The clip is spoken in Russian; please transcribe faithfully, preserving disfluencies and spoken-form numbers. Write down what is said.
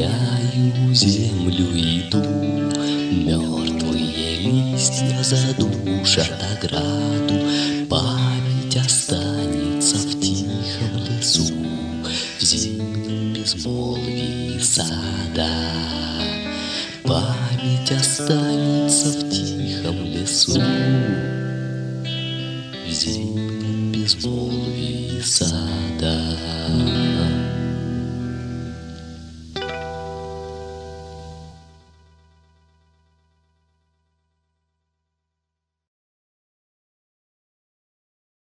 Обгоняю землю, иду, мертвые листья задушат ограду. Память останется в тихом лесу, в зимнем безмолвии сада. Память останется в тихом лесу, в зимнем безмолвии сада.